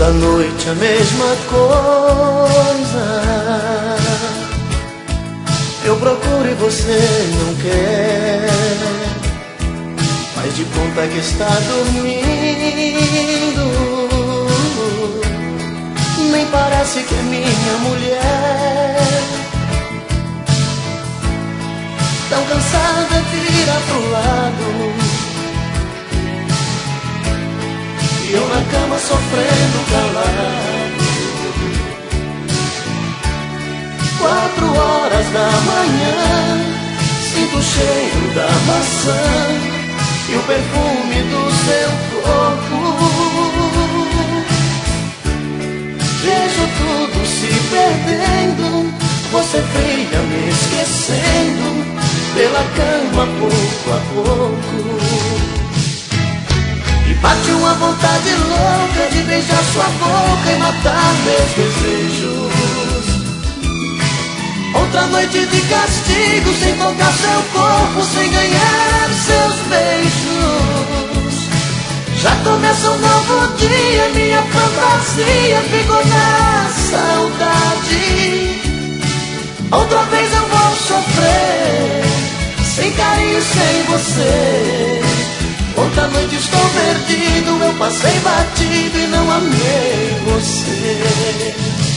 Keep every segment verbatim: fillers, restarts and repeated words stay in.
Toda noite a mesma coisa. Eu procuro e você não quer. Faz de conta que está dormindo. Nem parece que é minha mulher. Tão cansada, vira pro lado. E eu na cama sofrendo calado. Quatro horas da manhã, sinto o cheiro da maçã e o perfume do seu corpo. Vejo tudo se perdendo, você fria me esquecendo, pela cama pouco a pouco. E bate uma vontade louca de beijar sua boca e matar meus desejos. Outra noite de castigo, sem tocar seu corpo, sem ganhar seus beijos. Já começa um novo dia, minha fantasia ficou na saudade. Outra vez eu vou sofrer, sem carinho, sem você. Outra noite estou perdido, eu passei batido e não amei você.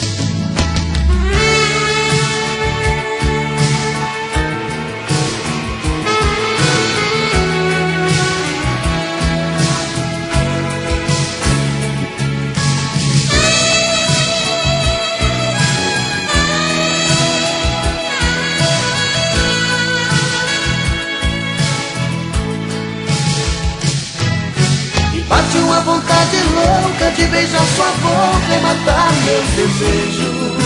Bate uma vontade louca de beijar sua boca e matar meus desejos.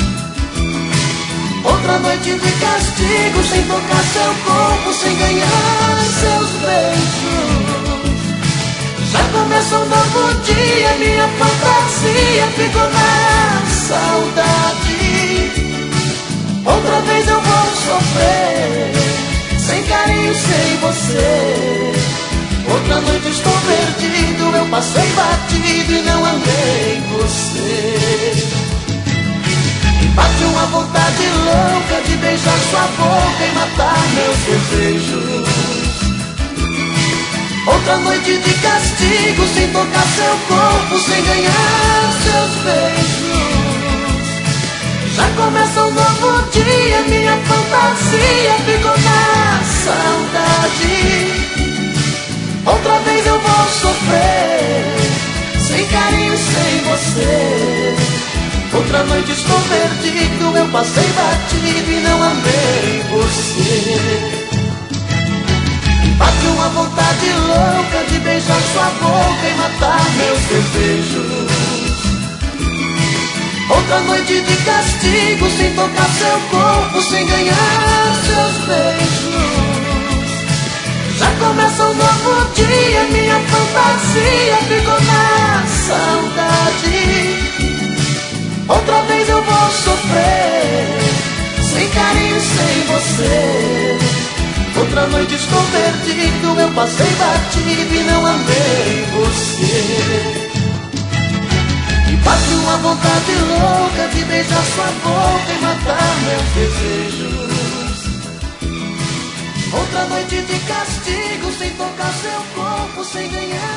Outra noite de castigo, sem tocar seu corpo, sem ganhar seus beijos. Já começa um novo dia, minha fantasia ficou na saudade. Outra vez eu vou sofrer, sem carinho, sem você. Outra noite estou perdido, eu passei batido e não amei você. E bate uma vontade louca de beijar sua boca e matar meus desejos. Outra noite de castigo, sem tocar seu corpo, sem ganhar seus beijos. Já começa um novo dia, minha fantasia ficou na saudade. Outra vez eu vou sofrer, sem carinho, sem você. Outra noite estou perdido, eu passei batido e não amei você. E bate uma vontade louca de beijar sua boca e matar meus desejos. Outra noite de castigo, sem tocar seu corpo, sem ganhar seus beijos. Já começa um novo dia, minha fantasia ficou na saudade. Outra vez eu vou sofrer, sem carinho, sem você. Outra noite estou perdido, eu passei batido e não amei você. E bate uma vontade louca de beijar sua boca e matar meus desejos. Outra noite de castigo, sem tocar seu corpo, sem ganhar